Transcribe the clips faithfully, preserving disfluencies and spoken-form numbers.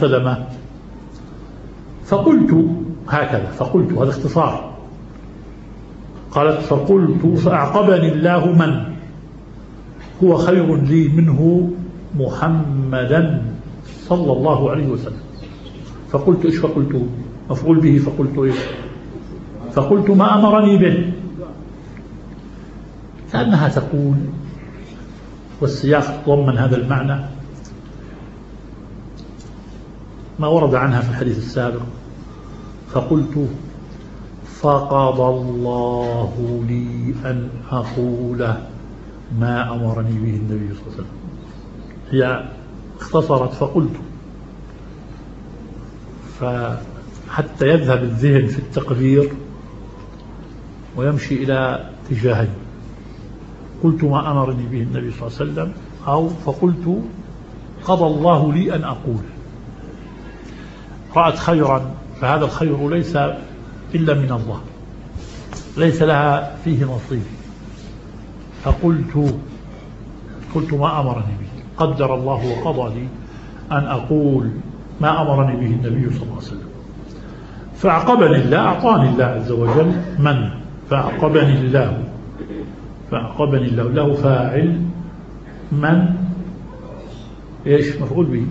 سلمة. فقلت هكذا، فقلت هذا اختصار. قالت فقلت فأعقبني الله من هو خير لي منه محمدا صلى الله عليه وسلم. فقلت إيش؟ فقلت مفعول به. فقلت إيش؟ فقلت ما أمرني به. كأنها تقول، والسياق ضمن هذا المعنى ما ورد عنها في الحديث السابق. فقلت فقضى الله لي أن أقول ما أمرني به النبي صلى الله عليه وسلم. هي اختصرت فقلت، فحتى يذهب الذهن في التقرير ويمشي إلى اتجاهين: قلت ما أمرني به النبي صلى الله عليه وسلم، أو فقلت قضى الله لي أن أقول. رأت خيرا، فهذا الخير ليس إلا من الله، ليس لها فيه نصيب. فقلت قلت ما أمرني به، قدر الله وقضى لي أن أقول ما أمرني به النبي صلى الله عليه وسلم. فأعقبني الله، أعطاني الله عز وجل من، فأعقبني الله، فأعقبني الله، له فاعل من إيش؟ مفعول به.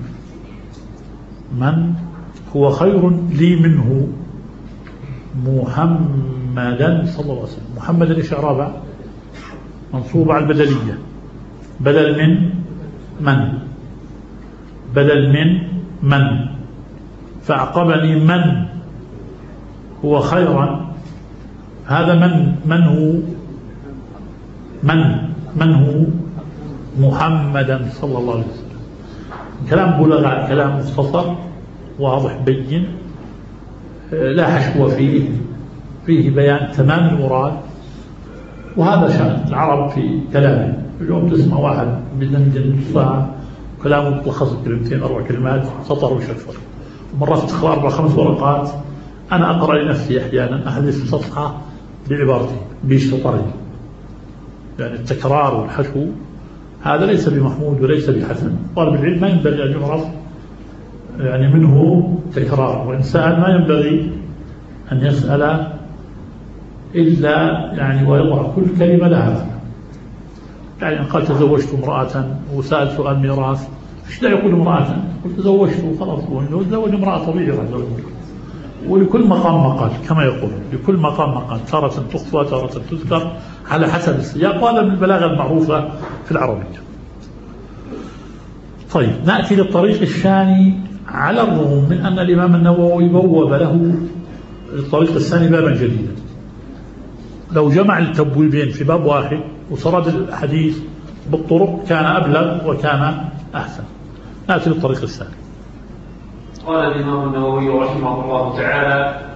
من هو خير لي منه محمدا صلى الله عليه وسلم. محمدا إيش إعرابه؟ منصوب على البدلية، بدل من من، بدل من من. فأعقبني من هو خيرا، هذا من من هو من من هو محمدا صلى الله عليه وسلم. كلام بلغ، كلام مختصر واضح بين، لا حشو فيه، فيه بيان تمام المراد. وهذا شأن العرب في كلامه. اليوم تسمع واحد بدندن نص ساعة كلامه متلخص كلمتين أربع كلمات، سطر وشفر. مرات تخلى أربع خمس ورقات. أنا أقرأ لنفسي أحيانا أحذف صفحة بعبارتي بيش سطري، يعني التكرار والحشو هذا ليس بمحمود وليس بحسن. طالب العلم ما ينبغي أن يعرف يعني منه تكرار، وإن سأل ما ينبغي أن يسأل إلا يعني ويضع كل كلمة لها. يعني إن قال تزوجت امرأة وسأل سؤال ميراث، إيش لا يقول امرأة؟ قلت تزوجت وخلاص. لو تزوج امرأة طبيعي راح يزوج. ولكل مقام مقال كما يقول، لكل مقام مقال، تارة تخفى تارة تذكر على حسب السياق. وهذا من البلاغة المعروفة في العربية. طيب نأتي للطريق الثاني، على الرغم من أن الإمام النووي بوب له الطريق الثاني بابا جديدا. لو جمع التبويبين في باب واحد وسرد الحديث بالطرق كان أبلغ وكان أحسن. نأتي للطريق الثاني. قال الإمام النووي رحمه الله تعالى: